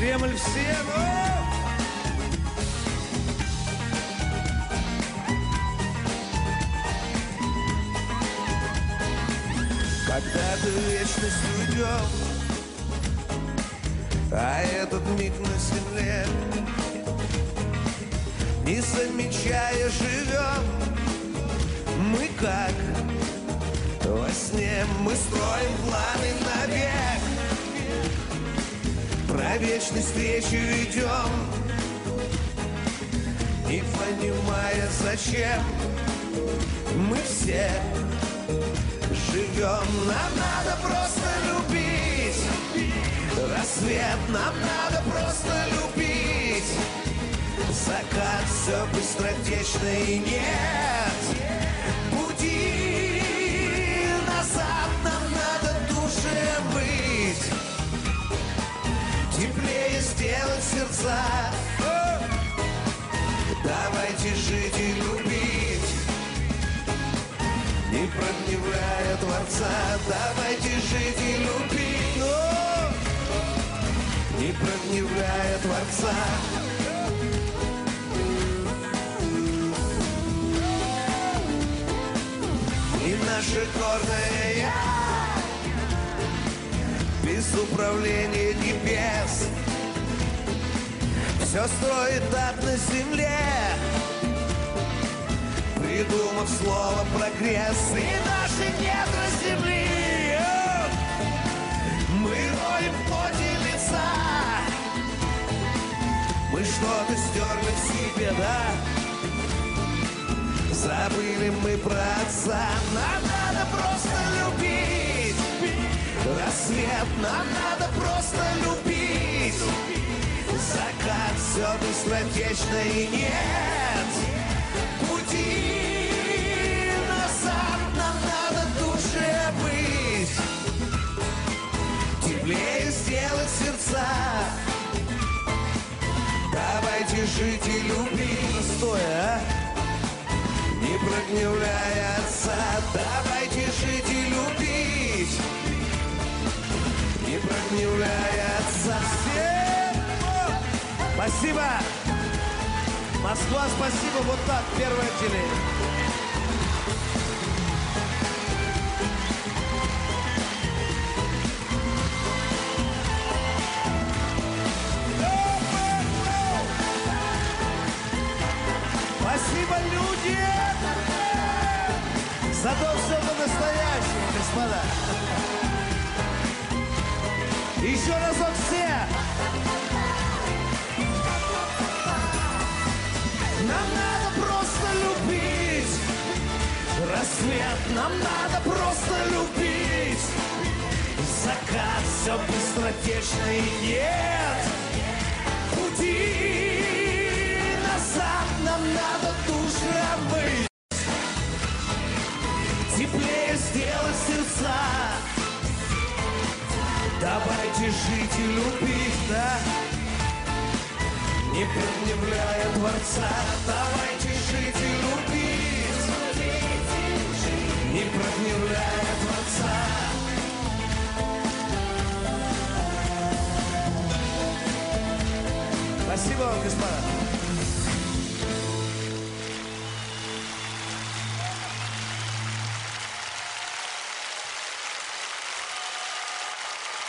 Кремль всем! Когда-то вечность уйдем, а этот миг на земле, не замечая, живем. Мы как во сне, мы строим планы навек, про вечность встречи ведем, не понимая, зачем мы все живем. Нам надо просто любить рассвет, нам надо просто любить закат, все быстротечно и нет пути назад. Нам надо душе быть, теплее сделать сердца. Давайте жить и любить, не прогневляя Творца. Давайте жить и любить, не прогневляя Творца. И наше гордое я без управления небес все строит ад на земле, придумав слово прогресс. И наши недра земли мы роем в поте лица. Мы что-то стерли в себе, да? Забыли мы про отца. Нам надо просто любить рассвет, нам надо просто любить закат, все быстротечно и нет пути назад. Нам надо душе быть, теплее сделать сердца. Давайте жить и любить, стоя, не прогневляя отца. Давайте жить и любить, не прогневляя отца. Всем спасибо! Москва, спасибо! Вот так, первое отделение. Спасибо, люди! Зато все по-настоящему, господа. Еще разок все! Нам надо просто любить рассвет, нам надо просто любить закат, все быстротечно и нет пути назад. Нам надо душе быть, теплее сделать сердца. Давайте жить и любить, да? Не прогневляя Творца. Давайте жить и любить, не прогневляя Творца. Спасибо вам, господа.